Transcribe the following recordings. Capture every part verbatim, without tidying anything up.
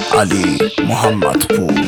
علی محمدپور.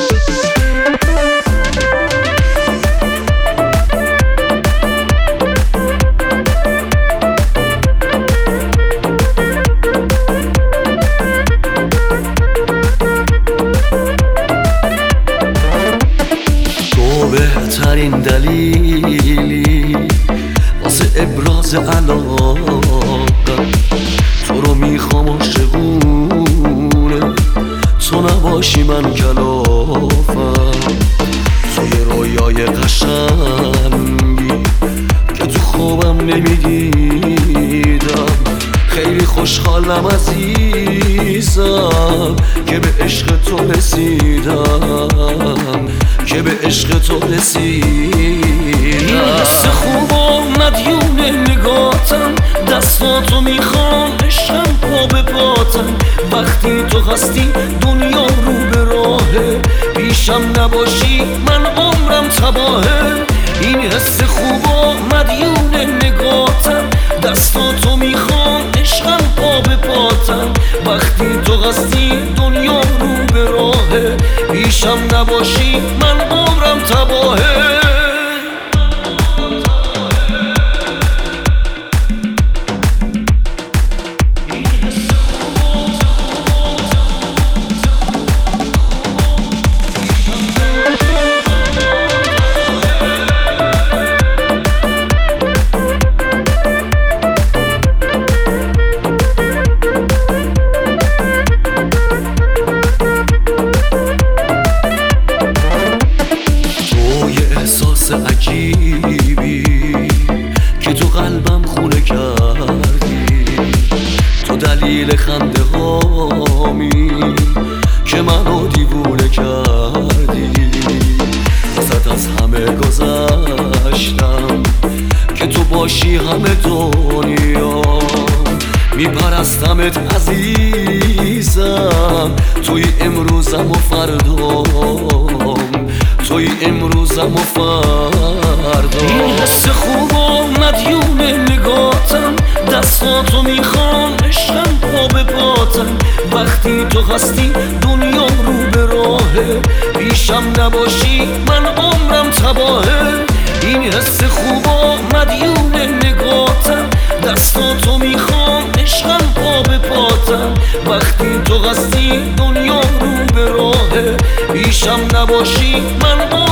بهترین دلیلی واسه ابراز علاقه، تو رو میخوام عاشقونه، تو نباشی من کلافم. توی رویای قشنگی که تو خوابم نمیدیدم، خیلی خوشحالم عزیزم که به عشق تو رسیدم، که به عشق تو رسیدم. این حس خوب و مدیون نگاتم، دستاتو میخوام عشقم پا به پاتم. وقتی تو هستی دنیا رو به راهه، پیشم نباشی من عمرم تباهه. این حس خوب و مدیون نگاتم، دستاتو میخوام عشقم پا به پاتم. وقتی تو هستی دنیا رو به راهه، پیشم نباشی من عمرم تباهه. عجیبی که تو قلبم خونه کردی، تو دلیل خنده هامی که منو دیوونه کردی. وسط از همه گذشتم که تو باشی همه دنیا، میپرستمت عزیزم، توی امروزم و فردام، توی امروزم و فردا. این حس خوب و مدیون نگاتم، دستاتو میخوام عشقم پا به پاتم. وقتی تو هستی دنیا رو به راهه، پیشم نباشی من عمرم تباهه. این حس خوب و مدیون نگاتم، دستاتو میخوام عشقم پا به پاتم. وقتی تو هستی دنیا رو به راهه، پیشم نباشی من عمرم